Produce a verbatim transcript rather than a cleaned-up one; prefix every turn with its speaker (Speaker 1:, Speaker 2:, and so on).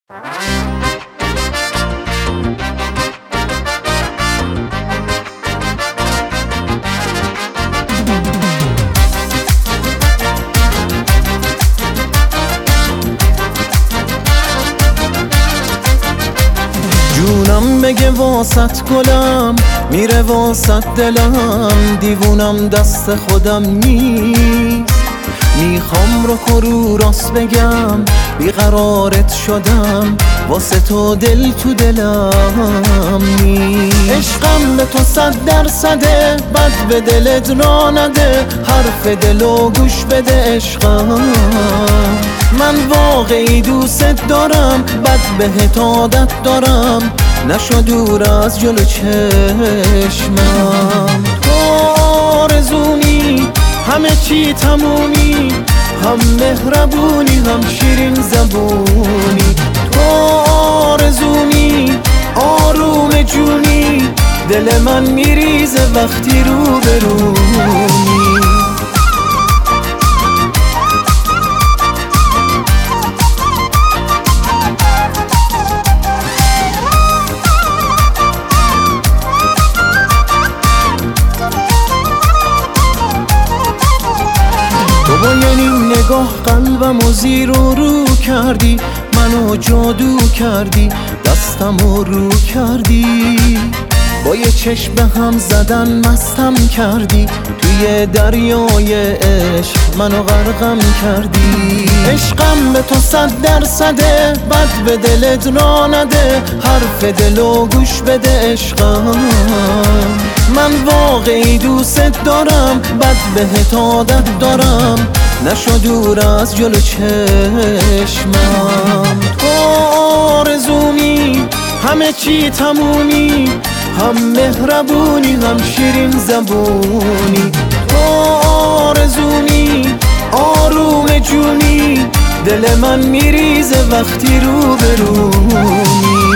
Speaker 1: جونم بگه واسط گلم، میره واسط دلم، دیوونم دست خودم نیست. میخوام رو رو راست بگم، بیقرارت شدم، واسه تو دل تو دلم نیست. عشقم به تو صد درصده، بد به دلت را نده، حرف دلو گوش بده عشقم. من واقعی دوست دارم، بد بهت عادت دارم، نشو دور از جلو چشمم. تو آرزومی، همه چی تمومی، هم مهربونی هم شیرین زبونی. تو آرزومی، آروم جونی، دل من میریزه وقتی رو برونی. تو با یه نگاه قلبمو زیر و رو کردی، منو جادو کردی، دستمو رو کردی. با یه چشم به هم زدن مستم کردی، توی دریای عشق منو غرقم کردی. عشقم به تو صد درصده، بد به دلت را نده، حرف دلو گوش بده عشقم. من واقعی دوست دارم، بد بهت عادت دارم، نشو دور از جلو چشمم. تو آرزومی، همه چی تمومی، هم مهربونی هم شیرین زبونی. تو آرزومی، آروم جونی، دل من میریزه وقتی رو برونی.